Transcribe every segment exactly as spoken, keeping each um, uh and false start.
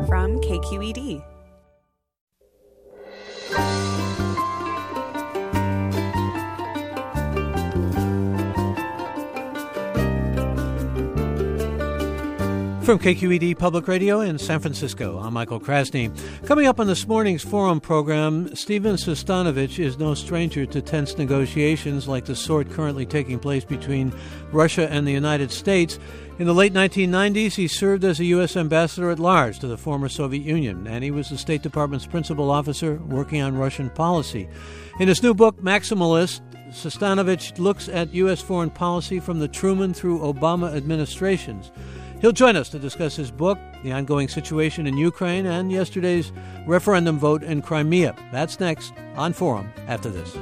from K Q E D. From K Q E D Public Radio in San Francisco, I'm Michael Krasny. Coming up on this morning's Forum program, Steven Sestanovich is no stranger to tense negotiations like the sort currently taking place between Russia and the United States. In the late nineteen nineties, he served as a U S ambassador at large to the former Soviet Union, and he was the State Department's principal officer working on Russian policy. In his new book, Maximalist, Sestanovich looks at U S foreign policy from the Truman through Obama administrations. He'll join us to discuss his book, the ongoing situation in Ukraine, and yesterday's referendum vote in Crimea. That's next on Forum after this.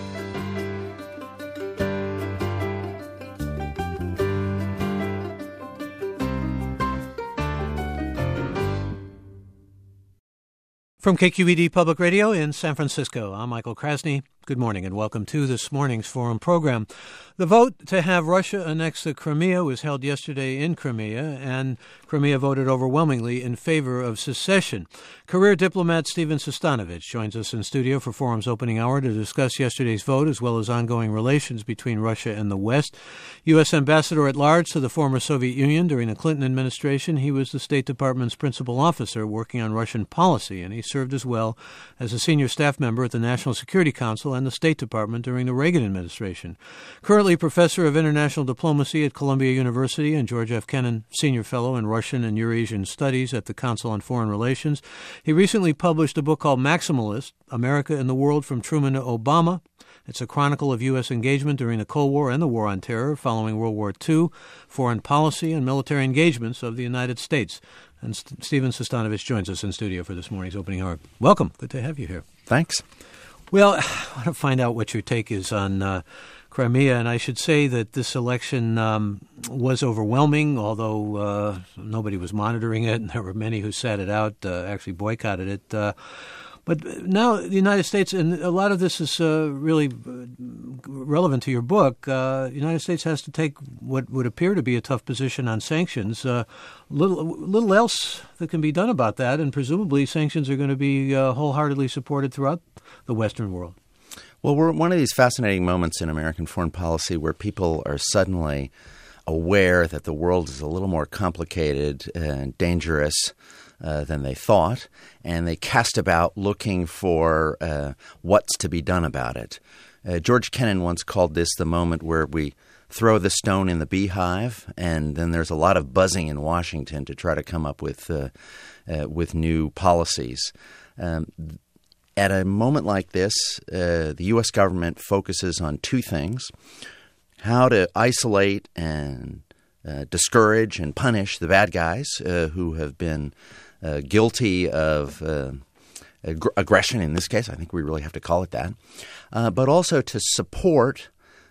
From K Q E D Public Radio in San Francisco, I'm Michael Krasny. Good morning and welcome to this morning's Forum program. The vote to have Russia annex the Crimea was held yesterday in Crimea, and Crimea voted overwhelmingly in favor of secession. Career diplomat Steven Sestanovich joins us in studio for Forum's opening hour to discuss yesterday's vote as well as ongoing relations between Russia and the West. U S ambassador at large to the former Soviet Union during the Clinton administration, he was the State Department's principal officer working on Russian policy, and he served as well as a senior staff member at the National Security Council and the State Department during the Reagan administration. Currently professor of international diplomacy at Columbia University and George F. Kennan Senior Fellow in Russian and Eurasian Studies at the Council on Foreign Relations. He recently published a book called Maximalist, America and the World from Truman to Obama. It's a chronicle of U S engagement during the Cold War and the War on Terror following World War Two, foreign policy and military engagements of the United States. And St- Steven Sestanovich joins us in studio for this morning's opening hour. Welcome. Good to have you here. Thanks. Well, I want to find out what your take is on uh, Crimea, and I should say that this election um, was overwhelming, although uh, nobody was monitoring it, and there were many who sat it out, uh, actually boycotted it. Uh, but now the United States, and a lot of this is uh, really relevant to your book, uh, the United States has to take what would appear to be a tough position on sanctions. Uh, little, little else that can be done about that, and presumably sanctions are going to be uh, wholeheartedly supported throughout the Western world. Well, we're at one of these fascinating moments in American foreign policy where people are suddenly aware that the world is a little more complicated and dangerous uh, than they thought, and they cast about looking for uh, what's to be done about it. Uh, George Kennan once called this the moment where we throw the stone in the beehive, and then there's a lot of buzzing in Washington to try to come up with uh, uh, with new policies. Um, At a moment like this, uh, the U S government focuses on two things: how to isolate and uh, discourage and punish the bad guys uh, who have been uh, guilty of uh, ag- aggression in this case. I think we really have to call it that. Uh, but also to support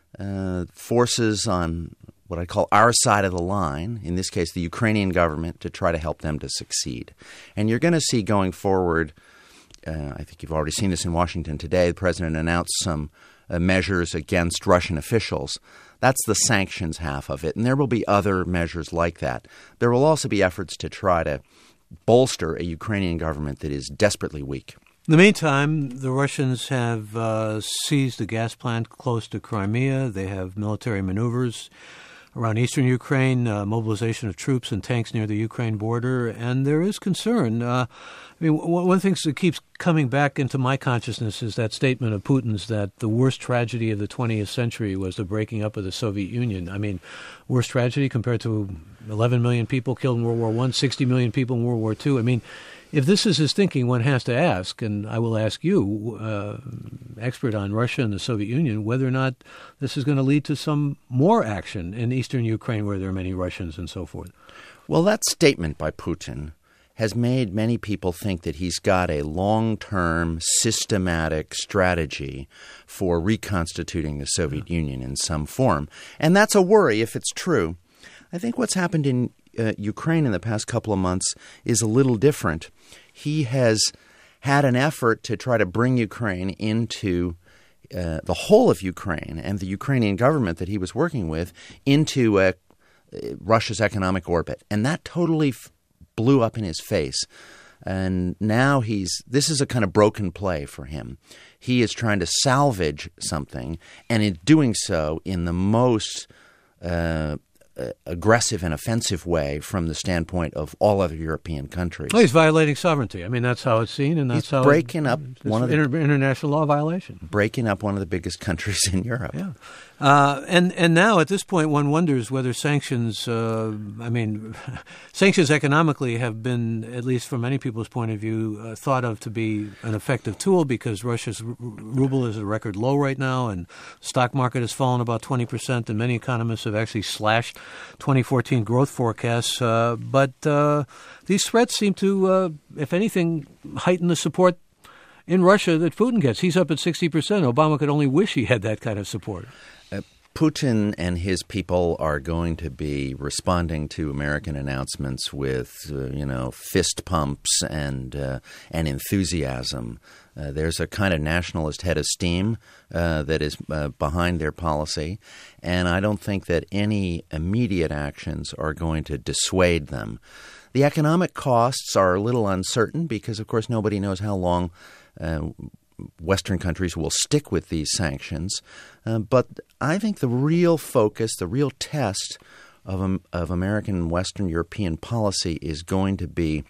uh, forces on what I call our side of the line, in this case the Ukrainian government, to try to help them to succeed. And you're going to see going forward, Uh, I think you've already seen this in Washington today. The president announced some uh, measures against Russian officials. That's the sanctions half of it. And there will be other measures like that. There will also be efforts to try to bolster a Ukrainian government that is desperately weak. In the meantime, the Russians have uh, seized a gas plant close to Crimea. They have military maneuvers around eastern Ukraine, uh, mobilization of troops and tanks near the Ukraine border, and there is concern. Uh, I mean, one of the things that keeps coming back into my consciousness is that statement of Putin's that the worst tragedy of the twentieth century was the breaking up of the Soviet Union. I mean, worst tragedy compared to eleven million people killed in World War One, sixty million people in World War Two. I mean, if this is his thinking, one has to ask, and I will ask you, uh, expert on Russia and the Soviet Union, whether or not this is going to lead to some more action in eastern Ukraine where there are many Russians and so forth. Well, that statement by Putin has made many people think that he's got a long-term, systematic strategy for reconstituting the Soviet yeah. Union in some form. And that's a worry if it's true. I think what's happened in uh, Ukraine in the past couple of months is a little different. He has had an effort to try to bring Ukraine into uh, the whole of Ukraine and the Ukrainian government that he was working with into uh, Russia's economic orbit. And that totally f- blew up in his face. And now he's – this is a kind of broken play for him. He is trying to salvage something, and in doing so in the most uh, aggressive and offensive way from the standpoint of all other European countries. Well, he's violating sovereignty. I mean, that's how it's seen, and that's he's how breaking it, up one of the inter- international law violation. Breaking up one of the biggest countries in Europe. Yeah, uh, and and now at this point, one wonders whether sanctions. Uh, I mean, sanctions economically have been, at least from many people's point of view, uh, thought of to be an effective tool because Russia's r- ruble is at a record low right now, and the stock market has fallen about twenty percent, and many economists have actually slashed twenty fourteen growth forecasts. Uh, but uh, these threats seem to, uh, if anything, heighten the support in Russia that Putin gets. He's up at sixty percent. Obama could only wish he had that kind of support. Uh, Putin and his people are going to be responding to American announcements with, uh, you know, fist pumps and uh, and enthusiasm. Uh, there's a kind of nationalist head of steam uh, that is uh, behind their policy, and I don't think that any immediate actions are going to dissuade them. The economic costs are a little uncertain because, of course, nobody knows how long uh, Western countries will stick with these sanctions. Uh, but I think the real focus, the real test of, um, of American and Western European policy is going to be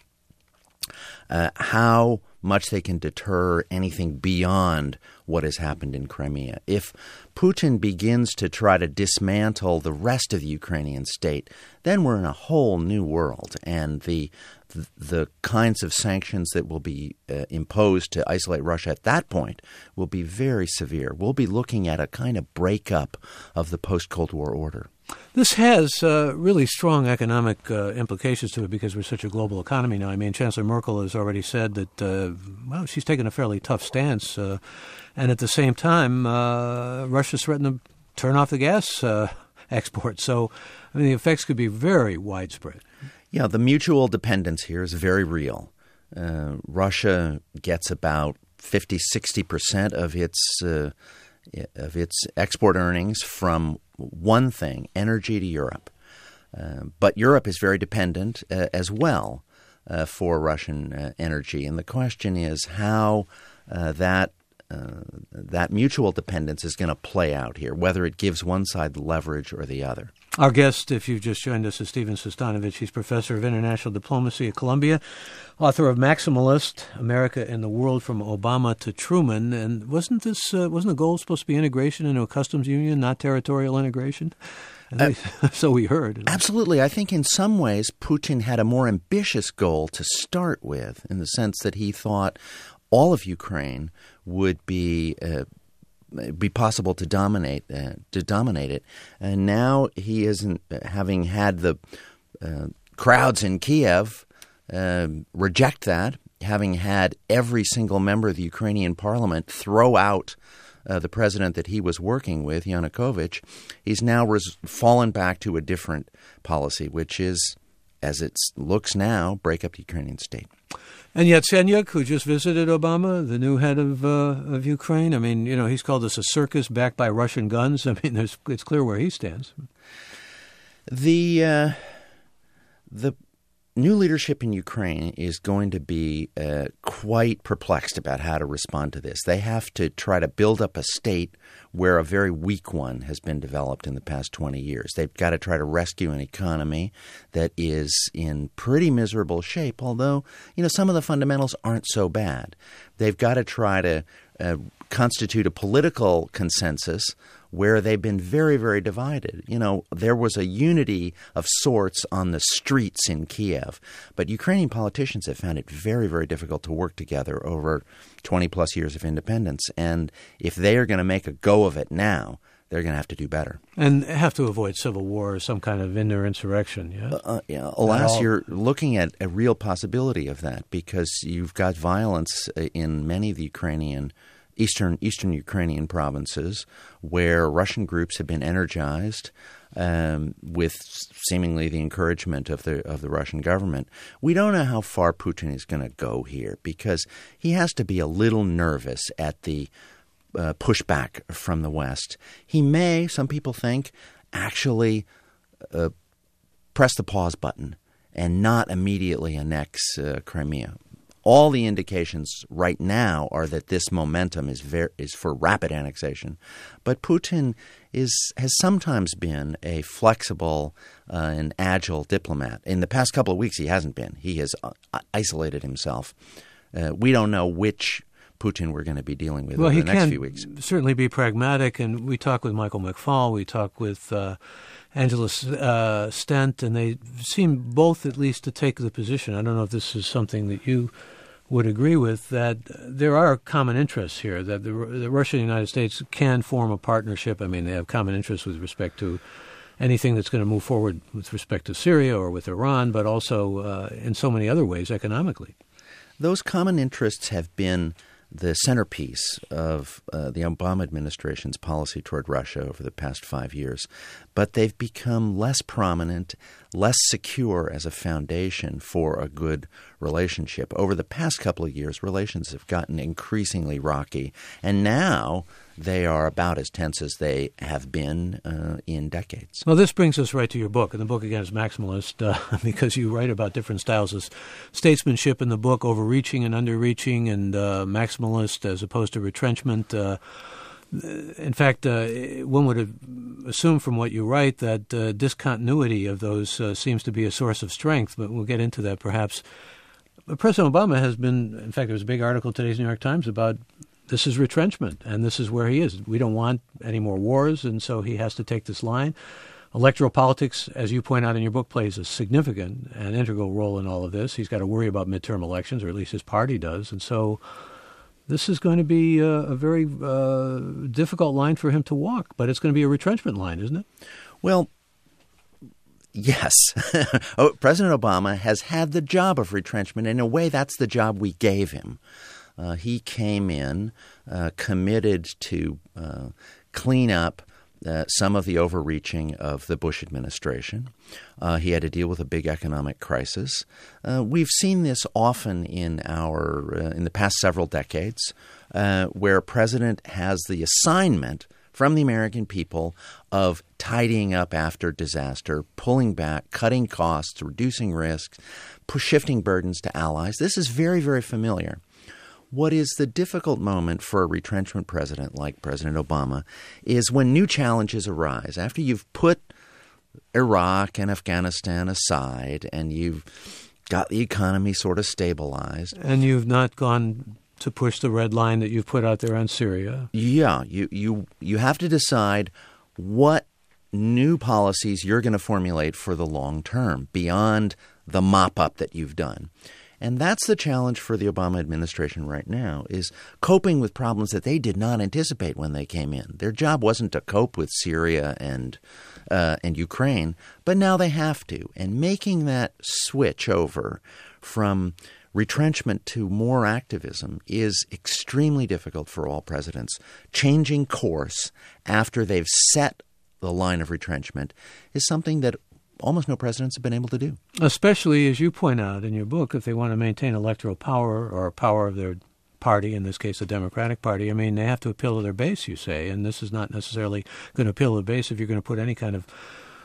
uh, how much they can deter anything beyond what has happened in Crimea. If Putin begins to try to dismantle the rest of the Ukrainian state, then we're in a whole new world, and the the, the kinds of sanctions that will be uh, imposed to isolate Russia at that point will be very severe. We'll be looking at a kind of breakup of the post-Cold War order. This has uh, really strong economic uh, implications to it because we're such a global economy now. I mean, Chancellor Merkel has already said that, uh, well, she's taken a fairly tough stance. Uh, and at the same time, uh, Russia's threatened to turn off the gas uh, export. So, I mean, the effects could be very widespread. Yeah, the mutual dependence here is very real. Uh, Russia gets about fifty, sixty percent of its uh, of its export earnings from one thing, energy to Europe. Uh, but Europe is very dependent uh, as well uh, for Russian uh, energy. And the question is how uh, that uh, that mutual dependence is going to play out here, whether it gives one side the leverage or the other. Our guest, if you've just joined us, is Stephen Sestanovich. He's professor of international diplomacy at Columbia, author of Maximalist, America and the World from Obama to Truman. And wasn't this uh, wasn't the goal supposed to be integration into a customs union, not territorial integration? Uh, so we heard. Absolutely. I think in some ways Putin had a more ambitious goal to start with, in the sense that he thought all of Ukraine would be uh, be possible to dominate uh, to dominate it. And now he isn't, having had the uh, crowds in Kiev uh, reject that, having had every single member of the Ukrainian parliament throw out uh, the president that he was working with, Yanukovych, he's now res- fallen back to a different policy, which is, as it looks now, break up the Ukrainian state. And Yatsenyuk, who just visited Obama, the new head of uh, of Ukraine, I mean, you know, he's called this a circus backed by Russian guns. I mean, there's, it's clear where he stands. The uh, the new leadership in Ukraine is going to be uh, quite perplexed about how to respond to this. They have to try to build up a state where a very weak one has been developed in the past twenty years. They've got to try to rescue an economy that is in pretty miserable shape, although, you know, some of the fundamentals aren't so bad. They've got to try to uh, constitute a political consensus where they've been very, very divided. You know, there was a unity of sorts on the streets in Kiev, but Ukrainian politicians have found it very, very difficult to work together over twenty plus years of independence. And if they are going to make a go of it now, they're going to have to do better. And have to avoid civil war or some kind of inter-insurrection, yeah? Uh, yeah alas, you're looking at a real possibility of that because you've got violence in many of the Ukrainian Eastern Eastern Ukrainian provinces where Russian groups have been energized um, with seemingly the encouragement of the of the Russian government. We don't know how far Putin is going to go here because he has to be a little nervous at the uh, pushback from the West. He may, some people think, actually uh, press the pause button and not immediately annex uh, Crimea. all the indications right now are that this momentum is ver- is for rapid annexation. But Putin is has sometimes been a flexible uh, and agile diplomat. In the past couple of weeks, he hasn't been. He has uh, isolated himself. Uh, we don't know which Putin we're going to be dealing with well, over he the next can few weeks. Certainly be pragmatic, and we talk with Michael McFaul, we talk with uh, Angela uh, Stent, and they seem both at least to take the position. I don't know if this is something that you would agree with, that there are common interests here, that the, the Russia and the United States can form a partnership. I mean, they have common interests with respect to anything that's going to move forward with respect to Syria or with Iran, but also uh, in so many other ways economically. Those common interests have been the centerpiece of uh, the Obama administration's policy toward Russia over the past five years. But they've become less prominent, less secure as a foundation for a good relationship. Over the past couple of years, relations have gotten increasingly rocky, and now they are about as tense as they have been uh, in decades. Well, this brings us right to your book, and the book, again, is maximalist uh, because you write about different styles of statesmanship in the book, overreaching and underreaching, and uh, maximalist as opposed to retrenchment. Uh, in fact, uh, one would assume from what you write that uh, discontinuity of those uh, seems to be a source of strength, but we'll get into that perhaps. But President Obama has been, in fact, there was a big article in today's New York Times about this is retrenchment, and this is where he is. We don't want any more wars, and so he has to take this line. Electoral politics, as you point out in your book, plays a significant and integral role in all of this. He's got to worry about midterm elections, or at least his party does, and so this is going to be a, a very uh, difficult line for him to walk, but it's going to be a retrenchment line, isn't it? Well, yes. oh, President Obama has had the job of retrenchment. In a way, that's the job we gave him. Uh, he came in uh, committed to uh, clean up uh, some of the overreaching of the Bush administration. Uh, he had to deal with a big economic crisis. Uh, we've seen this often in our uh, in the past several decades, uh, where a president has the assignment from the American people of tidying up after disaster, pulling back, cutting costs, reducing risks, shifting burdens to allies. This is very, very familiar. What is the difficult moment for a retrenchment president like President Obama is when new challenges arise. After you've put Iraq and Afghanistan aside and you've got the economy sort of stabilized. And you've not gone to push the red line that you've put out there on Syria. Yeah, you, you, you have to decide what new policies you're going to formulate for the long term beyond the mop-up that you've done. And that's the challenge for the Obama administration right now, is coping with problems that they did not anticipate when they came in. Their job wasn't to cope with Syria and uh, and Ukraine, but now they have to. And making that switch over from retrenchment to more activism is extremely difficult for all presidents. Changing course after they've set the line of retrenchment is something that almost no presidents have been able to do. Especially, as you point out in your book, if they want to maintain electoral power or power of their party, in this case the Democratic Party, I mean, they have to appeal to their base, you say, and this is not necessarily going to appeal to the base if you're going to put any kind of,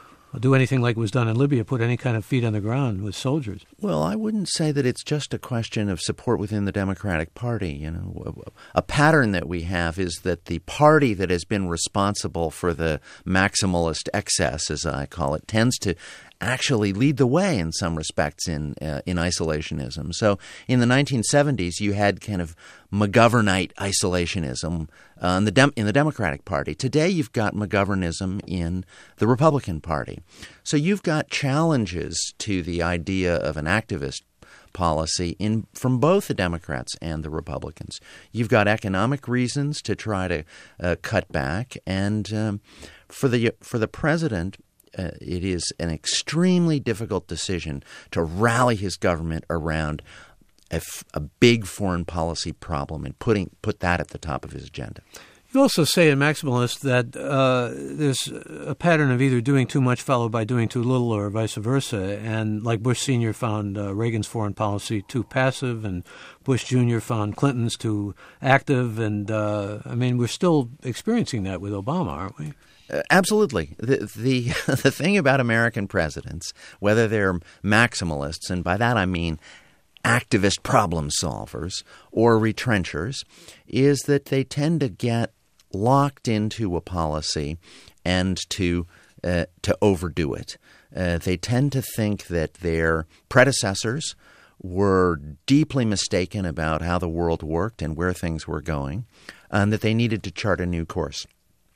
do anything like was done in Libya, put any kind of feet on the ground with soldiers. Well, I wouldn't say that it's just a question of support within the Democratic Party. You know, a pattern that we have is that the party that has been responsible for the maximalist excess, as I call it, tends to actually lead the way in some respects in uh, in isolationism. So in the nineteen seventies, you had kind of McGovernite isolationism uh, in the Dem- in the Democratic Party. Today, you've got McGovernism in the Republican Party. So you've got challenges to the idea of an activist policy in from both the Democrats and the Republicans. You've got economic reasons to try to uh, cut back, and um, for the for the president, Uh, it is an extremely difficult decision to rally his government around a, f- a big foreign policy problem and putting put that at the top of his agenda. You also say in Maximalist that uh, there's a pattern of either doing too much followed by doing too little or vice versa. And like Bush Senior found uh, Reagan's foreign policy too passive, and Bush Junior found Clinton's too active. And, uh, I mean, we're still experiencing that with Obama, aren't we? Uh, absolutely. The, the the thing about American presidents, whether they're maximalists, and by that I mean activist problem solvers or retrenchers is that they tend to get locked into a policy and to uh, to overdo it. Uh, they tend to think that their predecessors were deeply mistaken about how the world worked and where things were going, and that they needed to chart a new course.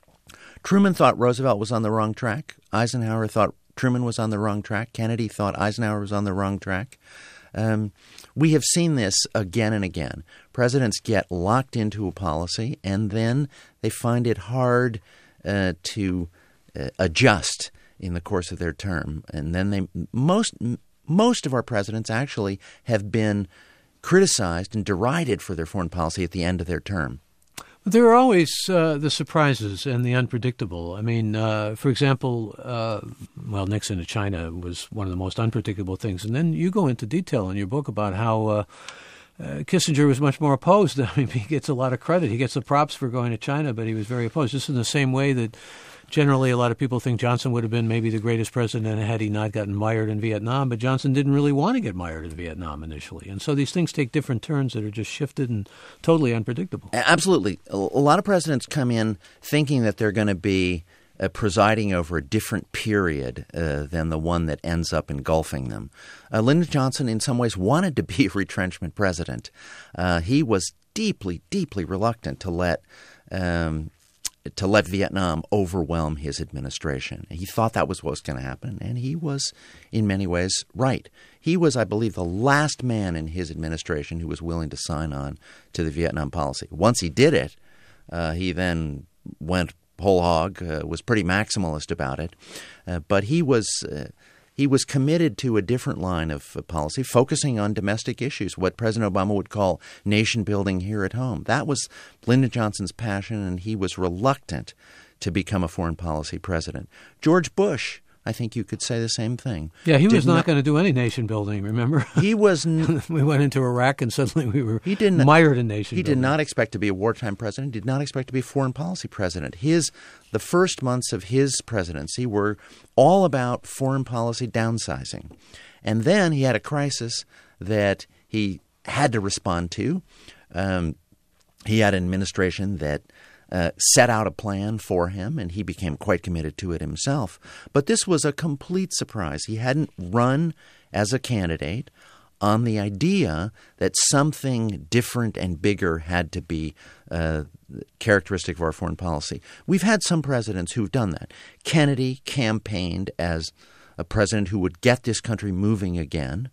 Truman thought Roosevelt was on the wrong track. Eisenhower thought Truman was on the wrong track. Kennedy thought Eisenhower was on the wrong track. Um, we have seen this again and again. Presidents get locked into a policy, and then they find it hard uh, to uh, adjust in the course of their term. And then they most most of our presidents actually have been criticized and derided for their foreign policy at the end of their term. But there are always uh, the surprises and the unpredictable. I mean, uh, for example, uh, well, Nixon to China was one of the most unpredictable things. And then you go into detail in your book about how uh, uh, Kissinger was much more opposed. I mean, he gets a lot of credit. He gets the props for going to China, but he was very opposed. Just in the same way that generally a lot of people think Johnson would have been maybe the greatest president had he not gotten mired in Vietnam, but Johnson didn't really want to get mired in Vietnam initially. And so these things take different turns that are just shifted and totally unpredictable. Absolutely. A lot of presidents come in thinking that they're going to be uh, presiding over a different period uh, than the one that ends up engulfing them. Uh, Lyndon Johnson in some ways wanted to be a retrenchment president. Uh, he was deeply, deeply reluctant to let um, to let Vietnam overwhelm his administration. He thought that was what was going to happen, and he was, in many ways, right. He was, I believe, the last man in his administration who was willing to sign on to the Vietnam policy. Once he did it, uh, he then went whole hog, uh, was pretty maximalist about it. Uh, but he was uh, he was committed to a different line of uh, policy, focusing on domestic issues, what President Obama would call nation building here at home. That was Lyndon Johnson's passion, and he was reluctant to become a foreign policy president. George Bush, I think you could say the same thing. Yeah, he was Did not, not going to do any nation building, remember? He was n- we went into Iraq and suddenly we were he didn't, mired in nation He building. did not expect to be a wartime president, did not expect to be a foreign policy president. His the first months of his presidency were all about foreign policy downsizing. And then he had a crisis that he had to respond to. Um, he had an administration that Uh, set out a plan for him, and he became quite committed to it himself. But this was a complete surprise. He hadn't run as a candidate on the idea that something different and bigger had to be uh, characteristic of our foreign policy. We've had some presidents who've done that. Kennedy campaigned as a president who would get this country moving again,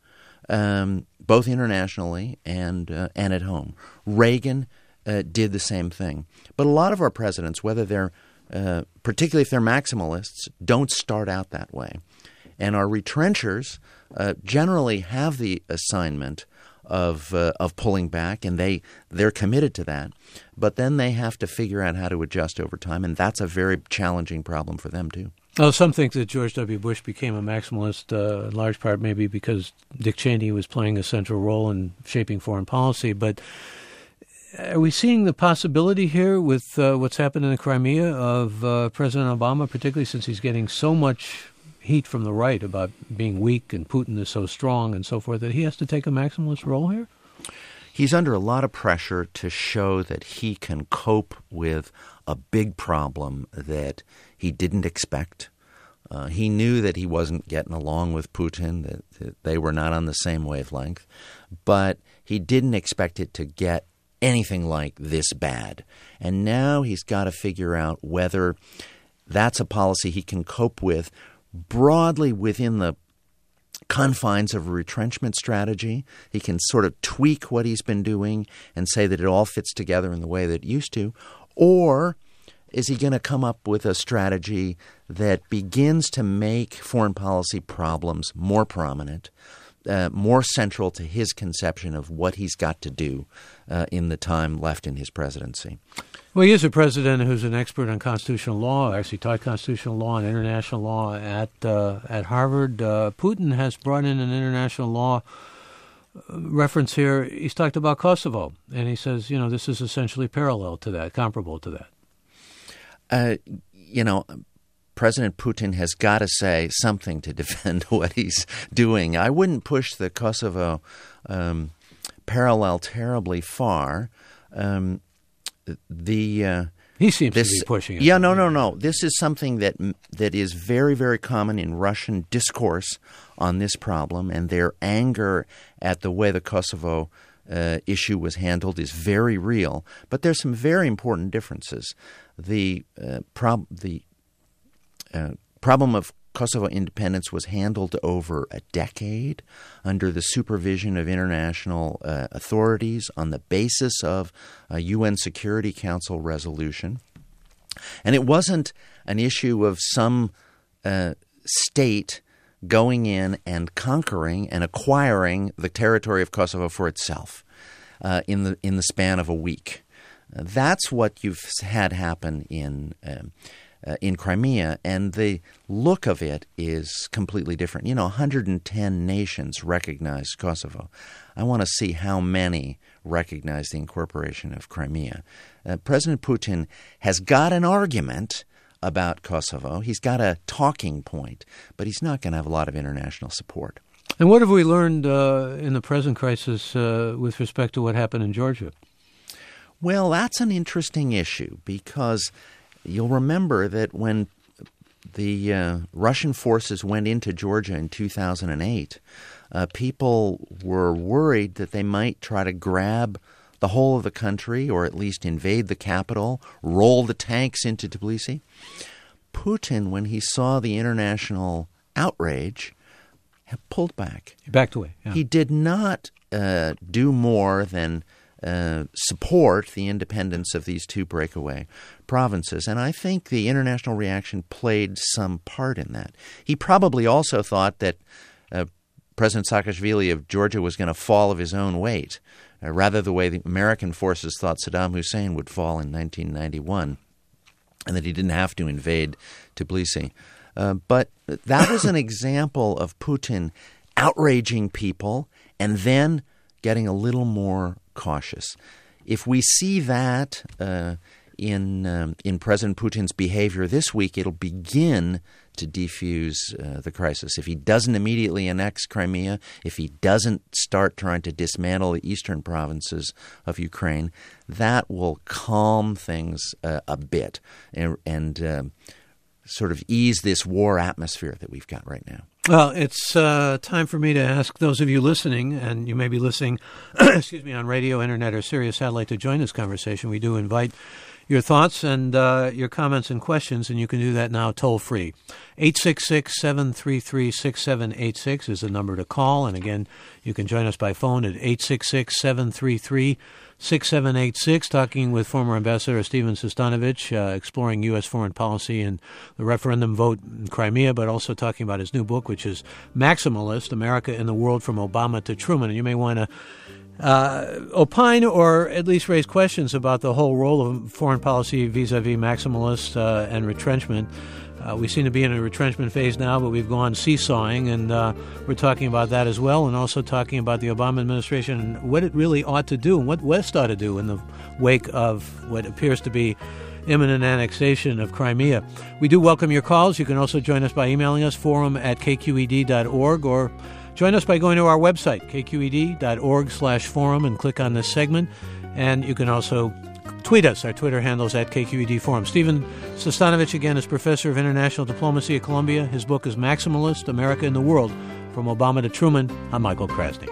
um, both internationally and uh, and at home. Reagan Uh, did the same thing. But a lot of our presidents, whether they're, uh, particularly if they're maximalists, don't start out that way. And our retrenchers uh, generally have the assignment of uh, of pulling back, and they, they're committed to that. But then they have to figure out how to adjust over time, and that's a very challenging problem for them too. Well, some think that George W. Bush became a maximalist uh, in large part maybe because Dick Cheney was playing a central role in shaping foreign policy, but are we seeing the possibility here with uh, what's happened in the Crimea of uh, President Obama, particularly since he's getting so much heat from the right about being weak and Putin is so strong and so forth, that he has to take a maximalist role here? He's under a lot of pressure to show that he can cope with a big problem that he didn't expect. Uh, he knew that he wasn't getting along with Putin, that, that they were not on the same wavelength, but he didn't expect it to get anything like this bad. And now he's got to figure out whether that's a policy he can cope with broadly within the confines of a retrenchment strategy. He can sort of tweak what he's been doing and say that it all fits together in the way that it used to. Or is he going to come up with a strategy that begins to make foreign policy problems more prominent, Uh, more central to his conception of what he's got to do uh, in the time left in his presidency? Well, he is a president who's an expert on constitutional law, actually taught constitutional law and international law at uh, at Harvard. Uh, Putin has brought in an international law reference here. He's talked about Kosovo, and he says, you know, this is essentially parallel to that, comparable to that. Uh, you know, President Putin has got to say something to defend what he's doing. I wouldn't push the Kosovo um, parallel terribly far. Um, the uh, He seems this, to be pushing it. Yeah, no, no, no. This is something that that is very, very common in Russian discourse on this problem, and their anger at the way the Kosovo uh, issue was handled is very real. But there's some very important differences. The uh, prob- the uh, problem of Kosovo independence was handled over a decade under the supervision of international uh, authorities on the basis of a U N Security Council resolution. And it wasn't an issue of some uh, state going in and conquering and acquiring the territory of Kosovo for itself uh, in the in the span of a week. Uh, that's what you've had happen in um, uh, in Crimea, and the look of it is completely different. You know, one hundred ten nations recognized Kosovo. I want to see how many recognize the incorporation of Crimea. Uh, President Putin has got an argument about Kosovo. He's got a talking point, but he's not going to have a lot of international support. And what have we learned uh, in the present crisis uh, with respect to what happened in Georgia? Well, that's an interesting issue because you'll remember that when the uh, Russian forces went into Georgia in two thousand eight, uh, people were worried that they might try to grab the whole of the country or at least invade the capital, roll the tanks into Tbilisi. Putin, when he saw the international outrage, pulled back. He backed away. Yeah. He did not uh, do more than uh, support the independence of these two breakaway provinces. And I think the international reaction played some part in that. He probably also thought that uh, President Saakashvili of Georgia was going to fall of his own weight, uh, rather the way the American forces thought Saddam Hussein would fall in nineteen ninety-one, and that he didn't have to invade Tbilisi. Uh, but that was an example of Putin outraging people and then getting a little more cautious. If we see that uh, in um, in President Putin's behavior this week, it'll begin to defuse uh, the crisis. If he doesn't immediately annex Crimea, if he doesn't start trying to dismantle the eastern provinces of Ukraine, that will calm things uh, a bit and, and um, sort of ease this war atmosphere that we've got right now. Well, it's uh, time for me to ask those of you listening, and you may be listening, excuse me, on radio, internet, or Sirius Satellite to join this conversation. We do invite your thoughts and uh, your comments and questions, and you can do that now toll-free. eight six six, seven three three, six seven eight six is the number to call, and again, you can join us by phone at eight six six, seven three three, six seven eight six, talking with former Ambassador Stephen Sestanovich, uh, exploring U S foreign policy and the referendum vote in Crimea, but also talking about his new book, which is Maximalist, America in the World from Obama to Truman. And you may want to uh, opine or at least raise questions about the whole role of foreign policy vis-a-vis maximalist uh, and retrenchment. Uh, we seem to be in a retrenchment phase now, but we've gone seesawing, and uh, we're talking about that as well, and also talking about the Obama administration and what it really ought to do and what West ought to do in the wake of what appears to be imminent annexation of Crimea. We do welcome your calls. You can also join us by emailing us, forum at k q e d dot org, or join us by going to our website, k q e d dot org slash forum, and click on this segment. And you can also tweet us. Our Twitter handle is at K Q E D Forum. Stephen Sestanovich, again, is Professor of International Diplomacy at Columbia. His book is Maximalist, America in the World, from Obama to Truman. I'm Michael Krasny.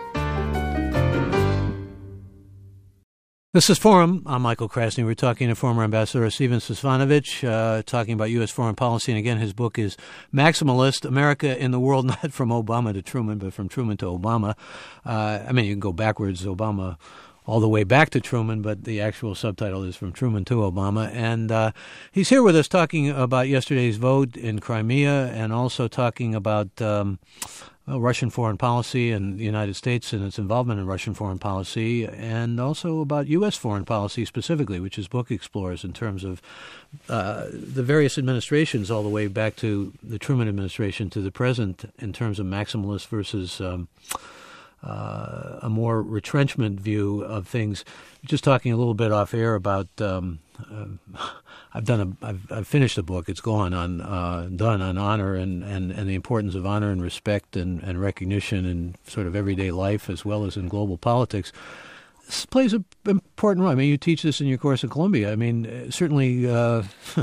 This is Forum. I'm Michael Krasny. We're talking to former Ambassador Stephen Sestanovich, uh, talking about U S foreign policy. And again, his book is Maximalist, America in the World, not from Obama to Truman, but from Truman to Obama. Uh, I mean, you can go backwards, Obama all the way back to Truman, but the actual subtitle is From Truman to Obama. And uh, he's here with us talking about yesterday's vote in Crimea and also talking about um, well, Russian foreign policy and the United States and its involvement in Russian foreign policy, and also about U S foreign policy specifically, which his book explores in terms of uh, the various administrations all the way back to the Truman administration to the present in terms of maximalist versus um, uh, a more retrenchment view of things. Just talking a little bit off air about. Um, uh, I've done a. I've, I've finished a book. It's gone on, uh, done on honor and, and, and the importance of honor and respect and, and recognition in sort of everyday life as well as in global politics. This plays an important role. I mean, you teach this in your course at Columbia. I mean, certainly uh,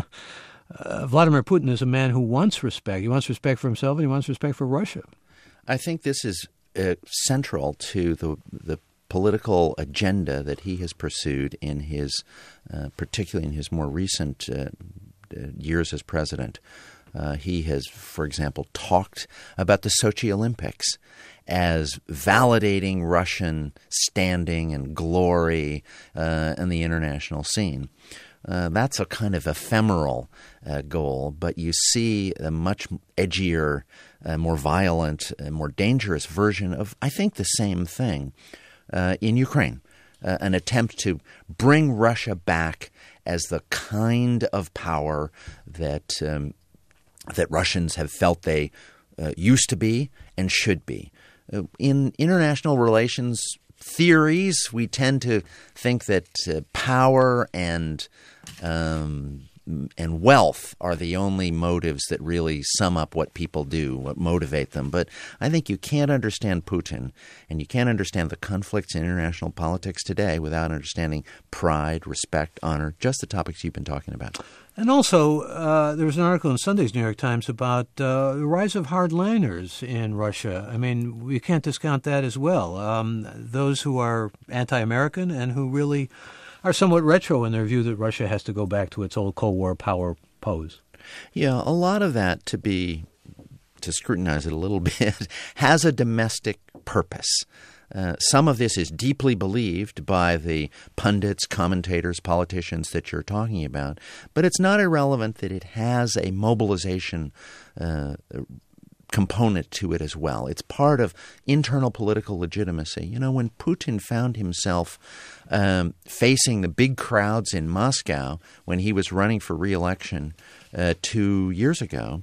uh, Vladimir Putin is a man who wants respect. He wants respect for himself and he wants respect for Russia. I think this is uh, central to the the political agenda that he has pursued in his, uh, particularly in his more recent uh, years as president. Uh, he has, for example, talked about the Sochi Olympics as validating Russian standing and glory uh, in the international scene. Uh, that's a kind of ephemeral uh, goal, but you see a much edgier, uh, more violent, uh, more dangerous version of, I think, the same thing uh, in Ukraine, uh, an attempt to bring Russia back as the kind of power that um, that Russians have felt they uh, used to be and should be. Uh, in international relations theories, we tend to think that uh, power and um, and wealth are the only motives that really sum up what people do, what motivate them. But I think you can't understand Putin and you can't understand the conflicts in international politics today without understanding pride, respect, honor, just the topics you've been talking about. And also, uh, there was an article in Sunday's New York Times about uh, the rise of hardliners in Russia. I mean, we can't discount that as well. Um, those who are anti-American and who really are somewhat retro in their view that Russia has to go back to its old Cold War power pose. Yeah, a lot of that, to be to scrutinize it a little bit, has a domestic purpose. Uh, some of this is deeply believed by the pundits, commentators, politicians that you're talking about, but it's not irrelevant that it has a mobilization uh, component to it as well. It's part of internal political legitimacy. You know, when Putin found himself um, facing the big crowds in Moscow when he was running for re-election uh, two years ago,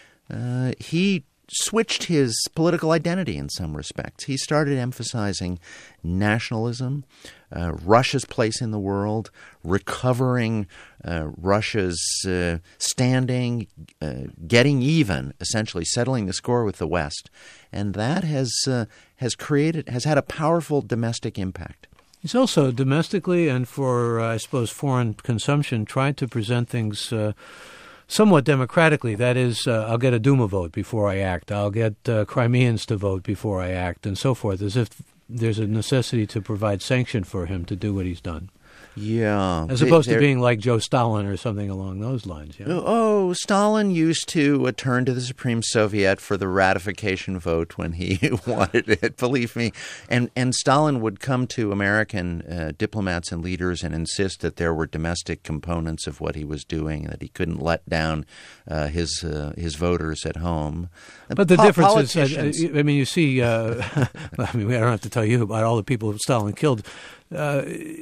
uh, he switched his political identity in some respects. He started emphasizing nationalism, uh, Russia's place in the world, recovering uh, Russia's uh, standing, uh, getting even, essentially settling the score with the West. And that has uh, has created, has had a powerful domestic impact. He's also domestically and for, uh, I suppose, foreign consumption tried to present things uh, somewhat democratically. That is, uh, I'll get a Duma vote before I act. I'll get uh, Crimeans to vote before I act, and so forth, as if there's a necessity to provide sanction for him to do what he's done. Yeah. As opposed they, to being like Joe Stalin or something along those lines. Yeah. Oh, Stalin used to uh, turn to the Supreme Soviet for the ratification vote when he wanted it, believe me. And and Stalin would come to American uh, diplomats and leaders and insist that there were domestic components of what he was doing, that he couldn't let down uh, his uh, his voters at home. But the po- difference is, I, I mean, you see, uh, I mean, I don't have to tell you about all the people Stalin killed. Uh,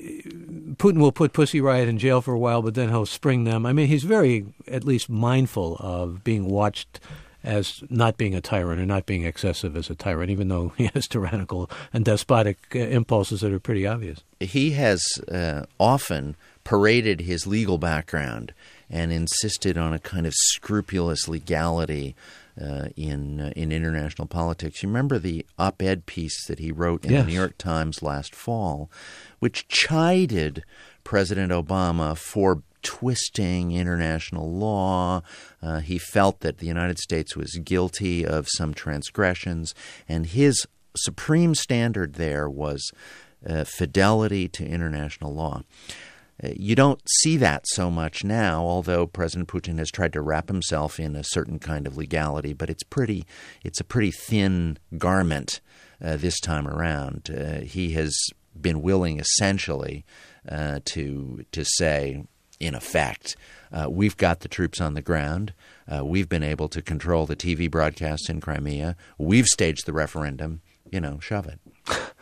Putin will put Pussy Riot in jail for a while, but then he'll spring them. I mean, he's very, at least, mindful of being watched as not being a tyrant or not being excessive as a tyrant, even though he has tyrannical and despotic uh, impulses that are pretty obvious. He has uh, often paraded his legal background and insisted on a kind of scrupulous legality Uh, in uh, in international politics. You remember the op-ed piece that he wrote in yes. the New York Times last fall, which chided President Obama for twisting international law. Uh, he felt that the United States was guilty of some transgressions, and his supreme standard there was uh, fidelity to international law. You don't see that so much now, although President Putin has tried to wrap himself in a certain kind of legality, but it's pretty it's a pretty thin garment uh, this time around. Uh, he has been willing essentially uh, to to say, in effect, uh, we've got the troops on the ground. Uh, we've been able to control the T V broadcasts in Crimea. We've staged the referendum. You know, shove it.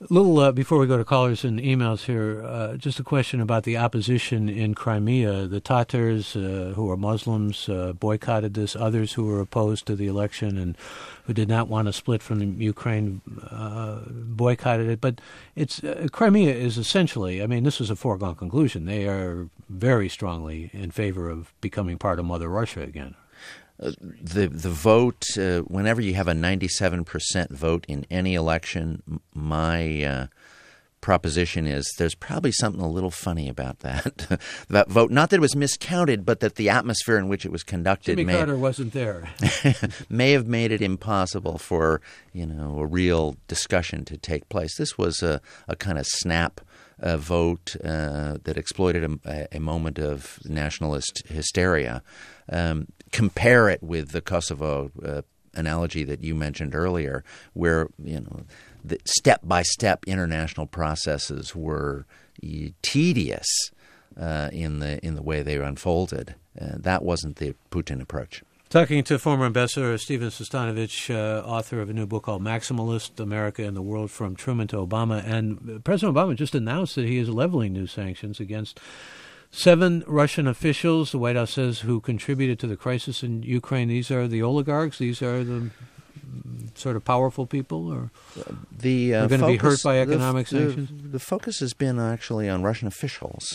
A little uh, before we go to callers and emails here, uh, just a question about the opposition in Crimea. The Tatars, uh, who are Muslims, uh, boycotted this. Others who were opposed to the election and who did not want to split from the Ukraine uh, boycotted it. But it's uh, Crimea is essentially, I mean, this is a foregone conclusion. They are very strongly in favor of becoming part of Mother Russia again. Uh, the the vote, uh, whenever you have a ninety-seven percent vote in any election, my uh, proposition is there's probably something a little funny about that. That vote, not that it was miscounted, but that the atmosphere in which it was conducted Jimmy may Carter wasn't there. may have made it impossible for, you know, a real discussion to take place. This was a, a kind of snap uh, vote uh, that exploited a, a moment of nationalist hysteria. Um, compare it with the Kosovo uh, analogy that you mentioned earlier, where, you know, the step-by-step international processes were uh, tedious uh, in the in the way they unfolded. Uh, that wasn't the Putin approach. Talking to former Ambassador Stephen Sestanovich, uh, author of a new book called Maximalist, America and the World from Truman to Obama. And President Obama just announced that he is leveling new sanctions against seven Russian officials, the White House says, who contributed to the crisis in Ukraine. These are the oligarchs? These are the sort of powerful people? Or the, uh, are going to be hurt by the, economic the, sanctions? The focus has been actually on Russian officials.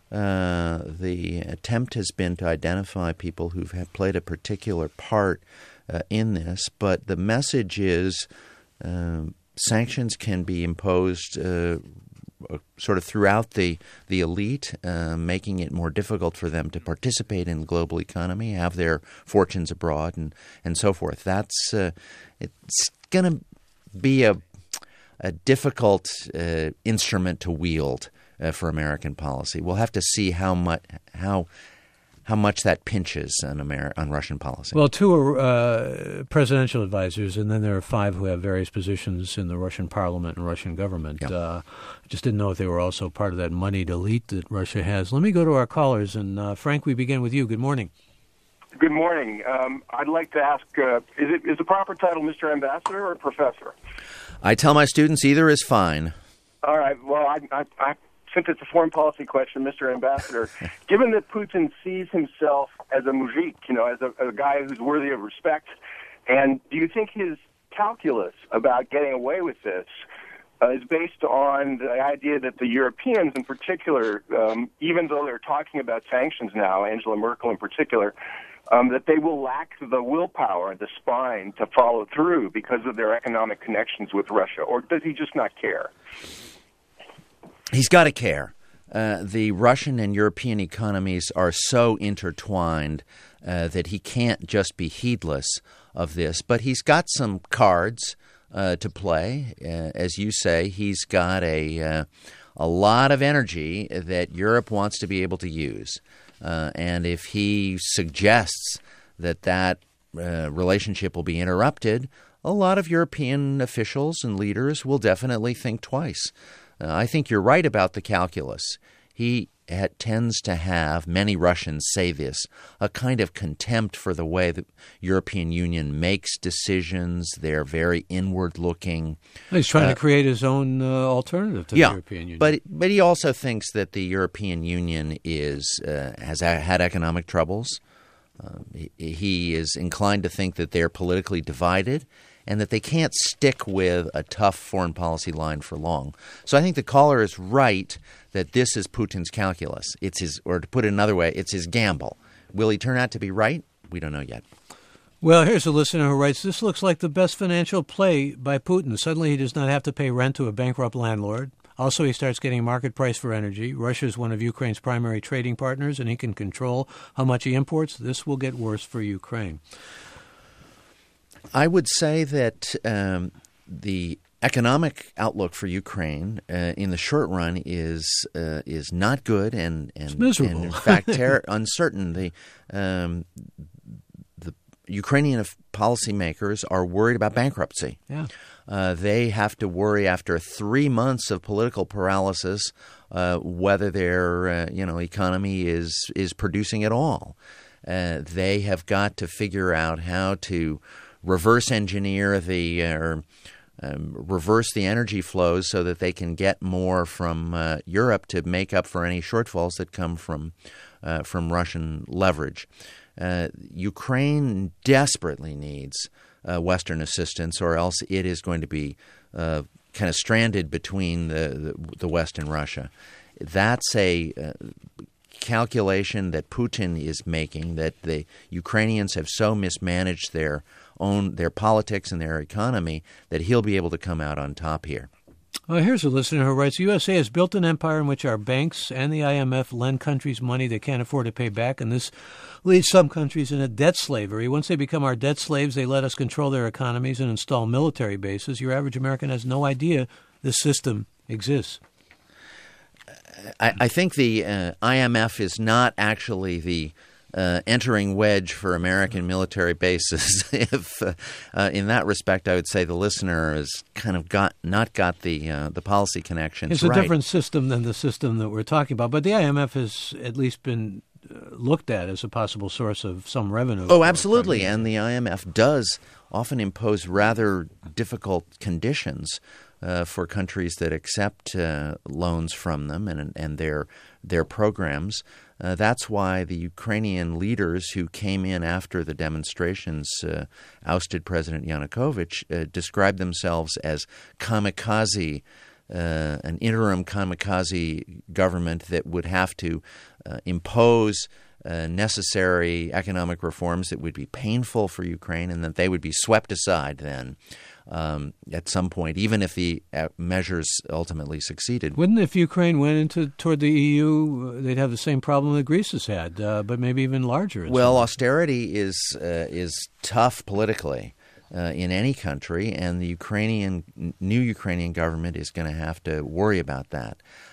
Uh, the attempt has been to identify people who have played a particular part uh, in this, but the message is uh, sanctions can be imposed uh, sort of throughout the, the elite, uh, making it more difficult for them to participate in the global economy, have their fortunes abroad, and, and so forth. That's uh, it's going to be a, a difficult uh, instrument to wield Uh, for American policy. We'll have to see how much how how much that pinches on Amer- on Russian policy. Well, two are uh, presidential advisors, and then there are five who have various positions in the Russian parliament and Russian government. Yeah. Uh, I just didn't know if they were also part of that moneyed elite that Russia has. Let me go to our callers, and uh, Frank, we begin with you. Good morning. Good morning. Um, I'd like to ask: uh, Is it is the proper title Mister Ambassador or Professor? I tell my students either is fine. All right. Well, I. I, I Since it's a foreign policy question, Mister Ambassador, given that Putin sees himself as a mujik, you know, as a, a guy who's worthy of respect, and do you think his calculus about getting away with this uh, is based on the idea that the Europeans in particular, um, even though they're talking about sanctions now, Angela Merkel in particular, um, that they will lack the willpower, the spine to follow through because of their economic connections with Russia, or does he just not care? He's got to care. Uh, the Russian and European economies are so intertwined uh, that he can't just be heedless of this. But he's got some cards uh, to play. Uh, as you say, he's got a uh, a lot of energy that Europe wants to be able to use. Uh, and if he suggests that that uh, relationship will be interrupted, a lot of European officials and leaders will definitely think twice. Uh, I think you're right about the calculus. He ha- tends to have, many Russians say this, a kind of contempt for the way the European Union makes decisions. They're very inward-looking. He's trying uh, to create his own uh, alternative to yeah, the European Union. But, but he also thinks that the European Union is uh, has a- had economic troubles. Uh, he, he is inclined to think that they're politically divided and that they can't stick with a tough foreign policy line for long. So I think the caller is right that this is Putin's calculus. It's his, or to put it another way, it's his gamble. Will he turn out to be right? We don't know yet. Well, here's a listener who writes, this looks like the best financial play by Putin. Suddenly he does not have to pay rent to a bankrupt landlord. Also, he starts getting market price for energy. Russia is one of Ukraine's primary trading partners, and he can control how much he imports. This will get worse for Ukraine. I would say that um, the economic outlook for Ukraine uh, in the short run is uh, is not good and and, it's miserable. and in fact ter- uncertain. The um, the Ukrainian policymakers are worried about bankruptcy. Yeah. Uh, they have to worry after three months of political paralysis uh, whether their uh, you know economy is is producing at all. Uh, they have got to figure out how to reverse engineer the uh, um, reverse the energy flows so that they can get more from uh, Europe to make up for any shortfalls that come from uh, from Russian leverage. Uh, Ukraine desperately needs uh, Western assistance, or else it is going to be uh, kind of stranded between the, the, the West and Russia. That's a uh, calculation that Putin is making, that the Ukrainians have so mismanaged their own their politics and their economy that he'll be able to come out on top here. Well, here's a listener who writes, U S A has built an empire in which our banks and the I M F lend countries money they can't afford to pay back, and this leaves some countries in a debt slavery. Once they become our debt slaves, they let us control their economies and install military bases. Your average American has no idea this system exists. I, I think the uh, I M F is not actually the uh, entering wedge for American military bases. if uh, uh, in that respect, I would say the listener has kind of got not got the uh, the policy connections. It's a right. different system than the system that we're talking about, but the I M F has at least been uh, looked at as a possible source of some revenue. Oh, absolutely, and the I M F does often impose rather difficult conditions Uh, for countries that accept uh, loans from them and and their their programs. Uh, that's why the Ukrainian leaders who came in after the demonstrations uh, ousted President Yanukovych uh, described themselves as kamikaze, uh, an interim kamikaze government that would have to uh, impose Uh, necessary economic reforms that would be painful for Ukraine, and that they would be swept aside then um, at some point, even if the uh, measures ultimately succeeded. Wouldn't if Ukraine went into toward the E U, uh, they'd have the same problem that Greece has had, uh, but maybe even larger? Well, austerity is uh, is tough politically uh, in any country, and the Ukrainian new Ukrainian government is going to have to worry about that.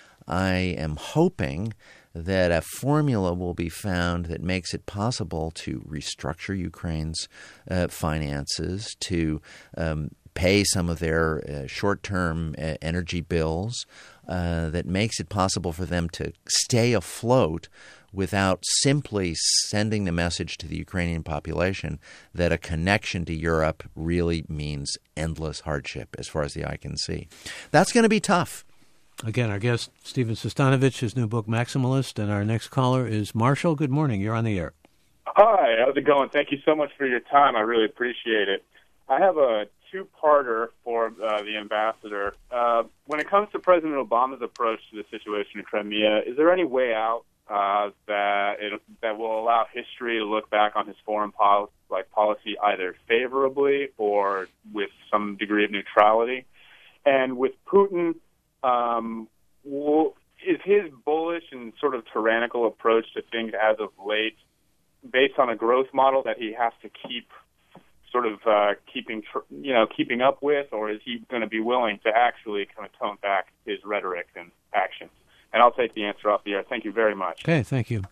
I am hoping that a formula will be found that makes it possible to restructure Ukraine's uh, finances, to um, pay some of their uh, short-term uh, energy bills, uh, that makes it possible for them to stay afloat without simply sending the message to the Ukrainian population that a connection to Europe really means endless hardship as far as the eye can see. That's going to be tough. Again, our guest, Stephen Sestanovich, his new book, Maximalist, and our next caller is Marshall. Good morning. You're on the air. Hi. How's it going? Thank you so much for your time. I really appreciate it. I have a two-parter for uh, the ambassador. Uh, when it comes to President Obama's approach to the situation in Crimea, is there any way out uh, that it, that will allow history to look back on his foreign pol- like policy either favorably or with some degree of neutrality? And with Putin, Um, well, is his bullish and sort of tyrannical approach to things as of late based on a growth model that he has to keep sort of uh, keeping, tr- you know, keeping up with, or is he going to be willing to actually kind of tone back his rhetoric and actions? And I'll take the answer off the air. Thank you very much. Okay, thank you.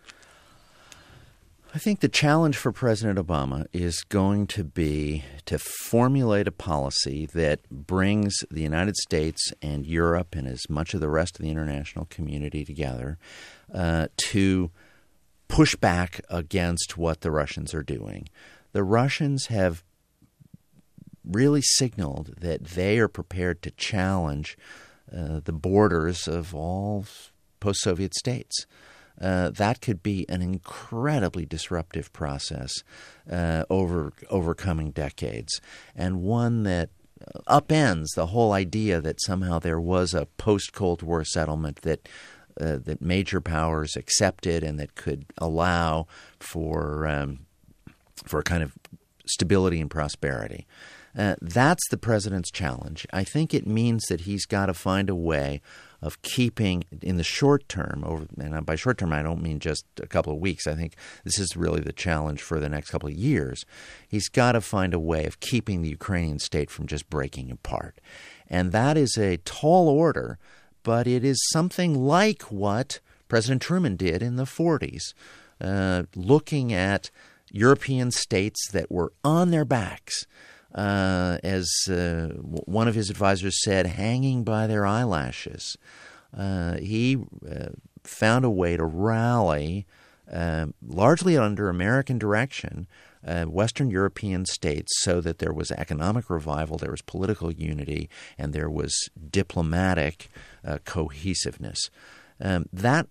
I think the challenge for President Obama is going to be to formulate a policy that brings the United States and Europe and as much of the rest of the international community together uh, to push back against what the Russians are doing. The Russians have really signaled that they are prepared to challenge uh, the borders of all post-Soviet states. Uh, that could be an incredibly disruptive process uh, over over coming decades, and one that upends the whole idea that somehow there was a post-Cold War settlement that uh, that major powers accepted and that could allow for um, for kind of stability and prosperity. Uh, that's the president's challenge. I think it means that he's got to find a way of keeping, in the short term, over, and by short term I don't mean just a couple of weeks. I think this is really the challenge for the next couple of years. He's got to find a way of keeping the Ukrainian state from just breaking apart. And that is a tall order, but it is something like what President Truman did in the forties, uh, looking at European states that were on their backs, Uh, as uh, one of his advisors said, hanging by their eyelashes. Uh, he uh, found a way to rally, uh, largely under American direction, uh, Western European states so that there was economic revival, there was political unity, and there was diplomatic uh, cohesiveness. Um, that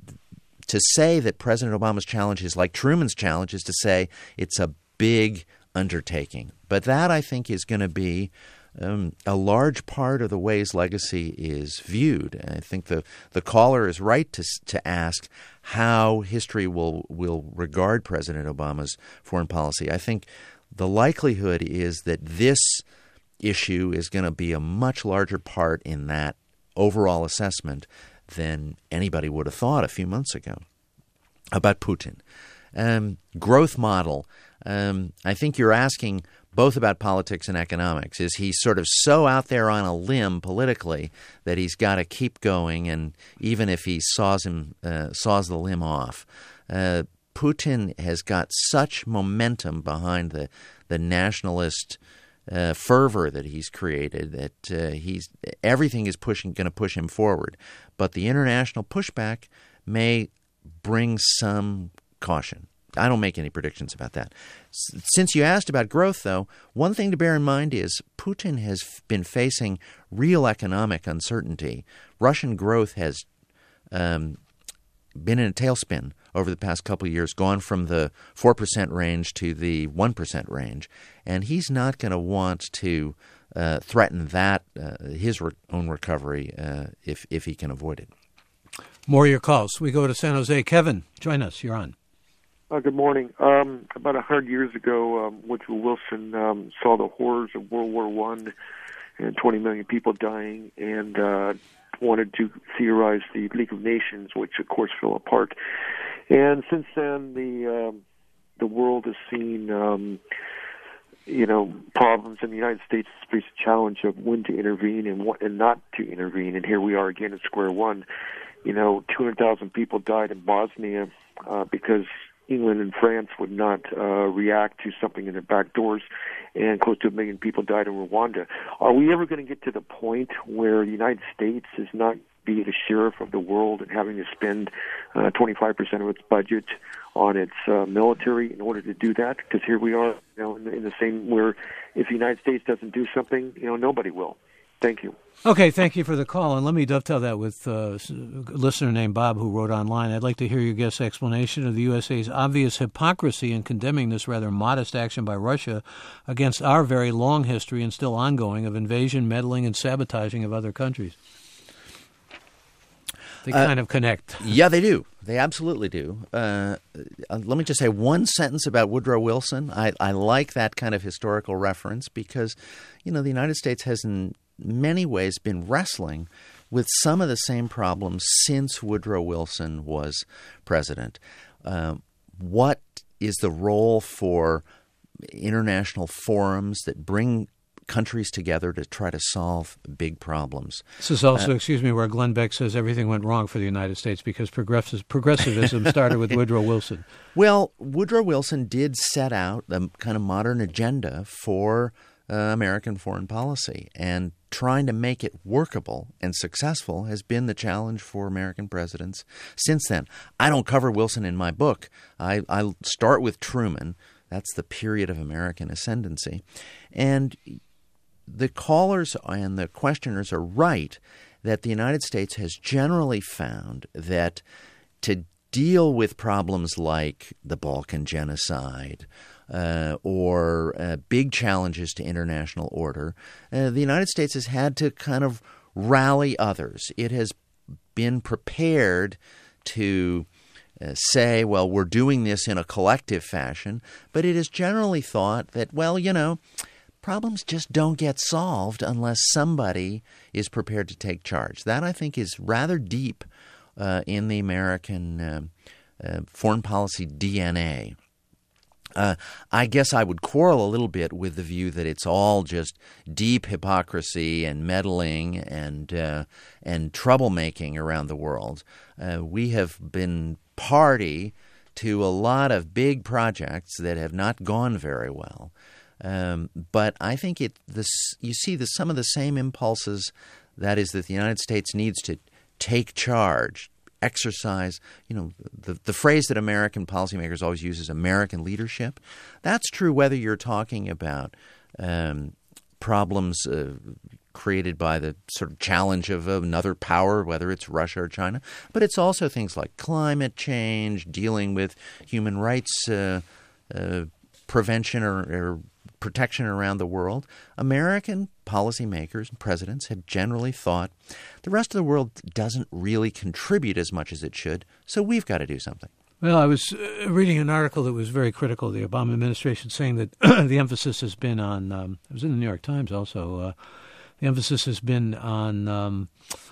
to say that President Obama's challenge is like Truman's challenge is to say it's a big undertaking. But that, I think, is going to be um, a large part of the way his legacy is viewed. And I think the, the caller is right to to ask how history will will regard President Obama's foreign policy. I think the likelihood is that this issue is going to be a much larger part in that overall assessment than anybody would have thought a few months ago. About Putin. Um, growth model. Um, I think you're asking both about politics and economics. Is he sort of so out there on a limb politically that he's got to keep going, and even if he saws him uh, saws the limb off? Uh, Putin has got such momentum behind the the nationalist uh, fervor that he's created that uh, he's everything is pushing going to push him forward. But the international pushback may bring some caution. I don't make any predictions about that. Since you asked about growth, though, one thing to bear in mind is Putin has been facing real economic uncertainty. Russian growth has um, been in a tailspin over the past couple of years, gone from the four percent range to the one percent range. And he's not going to want to uh, threaten that, uh, his re- own recovery, uh, if, if he can avoid it. More of your calls. We go to San Jose. Kevin, join us. You're on. Uh, good morning. Um, about a hundred years ago, um, Woodrow Wilson um, saw the horrors of World War One and twenty million people dying, and uh, wanted to theorize the League of Nations, which of course fell apart. And since then, the um, the world has seen, um, you know, problems, and the United States has faced the challenge of when to intervene and what, and not to intervene. And here we are again at square one. You know, two hundred thousand people died in Bosnia uh, because England and France would not uh, react to something in their back doors, and close to a million people died in Rwanda. Are we ever going to get to the point where the United States is not be the sheriff of the world and having to spend uh, twenty-five percent of its budget on its uh, military in order to do that? Because here we are, you know, in the, in the same where if the United States doesn't do something, you know, nobody will. Thank you. Okay, thank you for the call. And let me dovetail that with uh, a listener named Bob who wrote online. I'd like to hear your guest's explanation of the U S A's obvious hypocrisy in condemning this rather modest action by Russia against our very long history and still ongoing of invasion, meddling, and sabotaging of other countries. They kind uh, of connect. Yeah, they do. They absolutely do. Uh, let me just say one sentence about Woodrow Wilson. I, I like that kind of historical reference because, you know, the United States has in many ways been wrestling with some of the same problems since Woodrow Wilson was president. Uh, what is the role for international forums that bring countries together to try to solve big problems? This is also, uh, excuse me, where Glenn Beck says everything went wrong for the United States because progressive, progressivism started with Woodrow Wilson. Well, Woodrow Wilson did set out a kind of modern agenda for uh, American foreign policy, and trying to make it workable and successful has been the challenge for American presidents since then. I don't cover Wilson in my book. I, I start with Truman. That's the period of American ascendancy. And the callers and the questioners are right that the United States has generally found that to deal with problems like the Balkan genocide uh, or uh, big challenges to international order, uh, the United States has had to kind of rally others. It has been prepared to Uh, say, well, we're doing this in a collective fashion, but it is generally thought that, well, you know, problems just don't get solved unless somebody is prepared to take charge. That, I think, is rather deep uh, in the American uh, uh, foreign policy D N A. Uh, I guess I would quarrel a little bit with the view that it's all just deep hypocrisy and meddling and uh, and troublemaking around the world. Uh, we have been party to a lot of big projects that have not gone very well. Um, but I think it this you see the, some of the same impulses, that is that the United States needs to take charge exercise, you know, the, the phrase that American policymakers always use is American leadership. That's true whether you're talking about um, problems uh, created by the sort of challenge of another power, whether it's Russia or China. But it's also things like climate change, dealing with human rights uh, uh, prevention or, or protection around the world. American policymakers and presidents have generally thought the rest of the world doesn't really contribute as much as it should, so we've got to do something. Well, I was uh, reading an article that was very critical of the Obama administration, saying that the emphasis has been on, um, it was in the New York Times also, uh, the emphasis has been on um,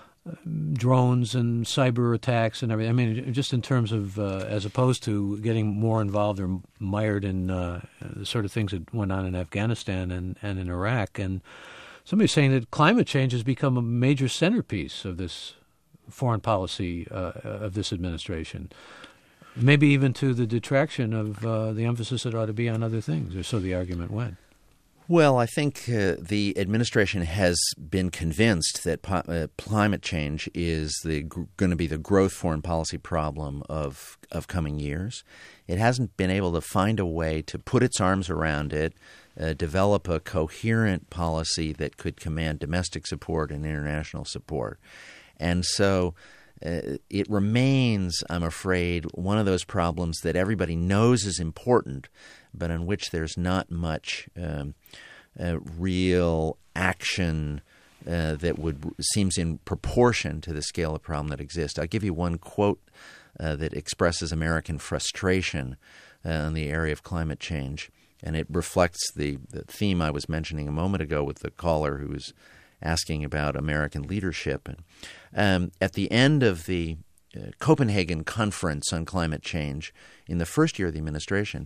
drones and cyber attacks and everything. I mean, just in terms of, uh, as opposed to getting more involved or mired in uh, the sort of things that went on in Afghanistan and, and in Iraq. And somebody's saying that climate change has become a major centerpiece of this foreign policy uh, of this administration, maybe even to the detraction of uh, the emphasis that ought to be on other things, or so the argument went. Well, I think uh, the administration has been convinced that po- uh, climate change is the gr- going to be the growth foreign policy problem of of coming years. It hasn't been able to find a way to put its arms around it, uh, develop a coherent policy that could command domestic support and international support. And so uh, it remains, I'm afraid, one of those problems that everybody knows is important, but on which there's not much um, uh, real action uh, that would seems in proportion to the scale of problem that exists. I'll give you one quote uh, that expresses American frustration uh, in the area of climate change, and it reflects the, the theme I was mentioning a moment ago with the caller who was asking about American leadership. And um, at the end of the uh, Copenhagen Conference on Climate Change in the first year of the administration,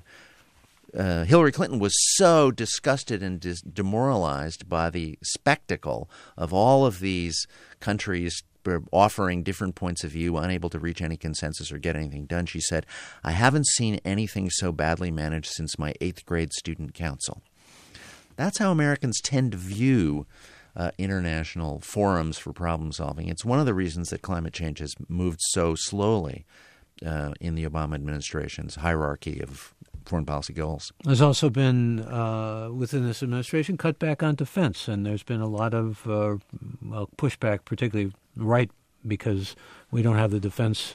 Uh, Hillary Clinton was so disgusted and dis- demoralized by the spectacle of all of these countries offering different points of view, unable to reach any consensus or get anything done. She said, "I haven't seen anything so badly managed since my eighth grade student council." That's how Americans tend to view uh, international forums for problem solving. It's one of the reasons that climate change has moved so slowly uh, in the Obama administration's hierarchy of foreign policy goals. There's also been, uh, within this administration, cut back on defense, and there's been a lot of uh, well, pushback, particularly right, because we don't have the defense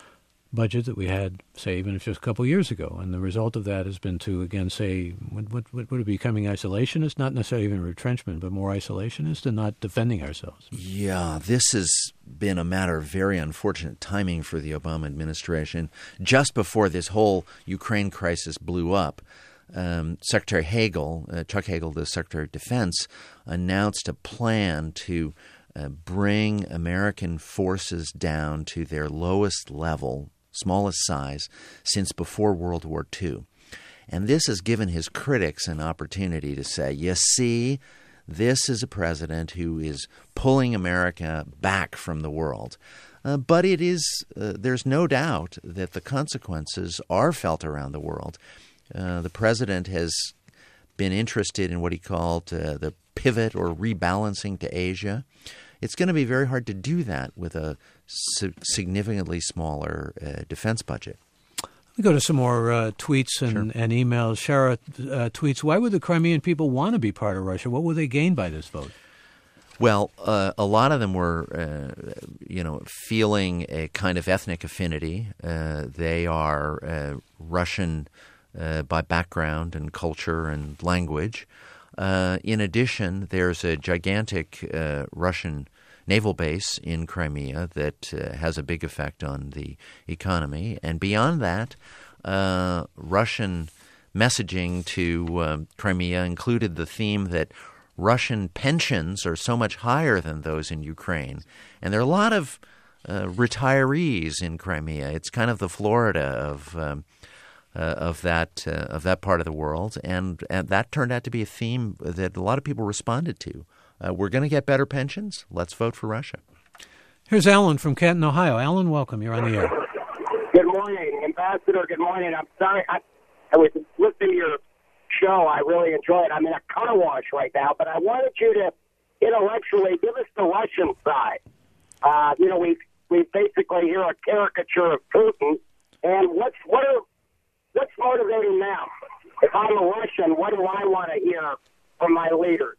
budget that we had, say, even just a couple of years ago. And the result of that has been to, again, say, what, what, what would it be, becoming isolationist? Not necessarily even retrenchment, but more isolationist and not defending ourselves. Yeah, this has been a matter of very unfortunate timing for the Obama administration. Just before this whole Ukraine crisis blew up, um, Secretary Hagel, uh, Chuck Hagel, the Secretary of Defense, announced a plan to uh, bring American forces down to their lowest level, smallest size, since before World War Two. And this has given his critics an opportunity to say, you see, this is a president who is pulling America back from the world. Uh, but it is, uh, there's no doubt that the consequences are felt around the world. Uh, the president has been interested in what he called uh, the pivot or rebalancing to Asia. It's going to be very hard to do that with a su- significantly smaller uh, defense budget. Let me go to some more uh, tweets and, Sure. and emails. Shara uh, tweets, why would the Crimean people want to be part of Russia? What will they gain by this vote? Well, uh, a lot of them were, uh, you know, feeling a kind of ethnic affinity. Uh, they are uh, Russian uh, by background and culture and language. Uh, in addition, there's a gigantic uh, Russian naval base in Crimea that uh, has a big effect on the economy. And beyond that, uh, Russian messaging to uh, Crimea included the theme that Russian pensions are so much higher than those in Ukraine. And there are a lot of uh, retirees in Crimea. It's kind of the Florida of um, uh, of that uh, of that part of the world, and, and that turned out to be a theme that a lot of people responded to. Uh, we're going to get better pensions. Let's vote for Russia. Here's Alan from Canton, Ohio. Alan, welcome. You're on the air. Good morning, Ambassador. Good morning. I'm sorry. I, I was listening to your show. I really enjoy it. I'm in a car wash right now, but I wanted you to intellectually give us the Russian side. Uh, you know, we we basically hear a caricature of Putin. And what's what are what's motivating them? If I'm a Russian, what do I want to hear from my leaders?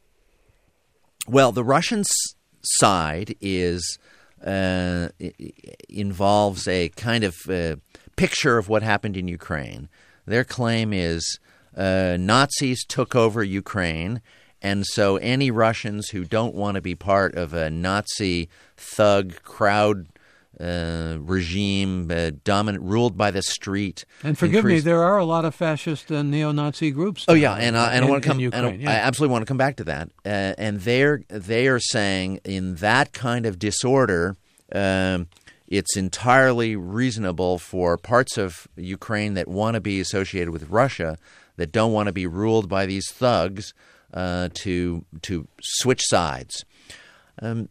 Well, the Russian s- side is uh, involves a kind of uh, picture of what happened in Ukraine. Their claim is uh, Nazis took over Ukraine, and so any Russians who don't want to be part of a Nazi thug crowd uh, regime uh, dominant ruled by the street. And forgive increased- me, there are a lot of fascist and neo-Nazi groups. Oh yeah, and, uh, and in, I want to come. in and Ukraine, I yeah. absolutely want to come back to that. Uh, and they're they are saying in that kind of disorder, um, it's entirely reasonable for parts of Ukraine that want to be associated with Russia, that don't want to be ruled by these thugs, uh, to to switch sides. Um,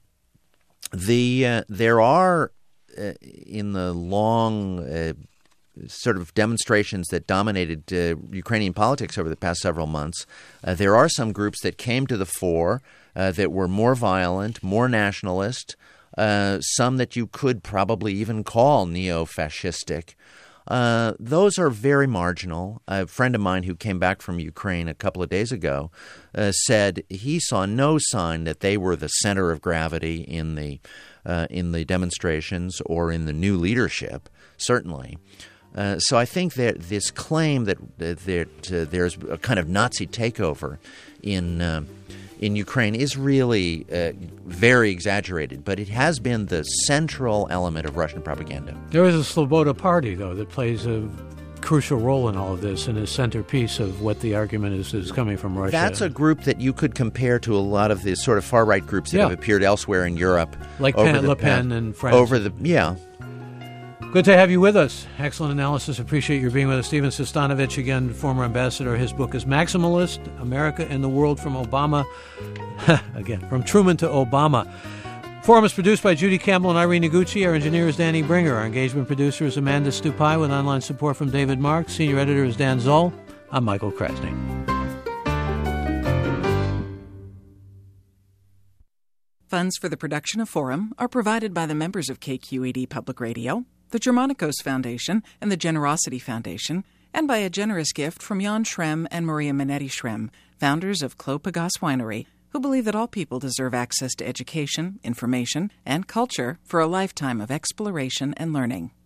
the uh, there are uh, in the long uh, sort of demonstrations that dominated uh, Ukrainian politics over the past several months, uh, there are some groups that came to the fore uh, that were more violent, more nationalist, uh, some that you could probably even call neo-fascistic. Uh, those are very marginal. A friend of mine who came back from Ukraine a couple of days ago uh, said he saw no sign that they were the center of gravity in the uh, in the demonstrations or in the new leadership, certainly. Uh, so I think that this claim that, that uh, there's a kind of Nazi takeover in uh, in Ukraine is really uh, very exaggerated, but it has been the central element of Russian propaganda. There is a Sloboda Party, though, that plays a crucial role in all of this and is centerpiece of what the argument is is coming from Russia. That's a group that you could compare to a lot of the sort of far-right groups that Yeah. have appeared elsewhere in Europe. Like over Pen, the Le Pen past- and France. Over the, yeah. Good to have you with us. Excellent analysis. Appreciate your being with us. Steven Sestanovich, again, former ambassador. His book is Maximalist, America and the World from Obama. again, from Truman to Obama. Forum is produced by Judy Campbell and Irene Noguchi. Our engineer is Danny Bringer. Our engagement producer is Amanda Stupai with online support from David Marks. Senior editor is Dan Zoll. I'm Michael Krasny. Funds for the production of Forum are provided by the members of K Q E D Public Radio, the Germanicos Foundation, and the Generosity Foundation, and by a generous gift from Jan Schrem and Maria Minetti Schrem, founders of Clos Pegase Winery, who believe that all people deserve access to education, information, and culture for a lifetime of exploration and learning.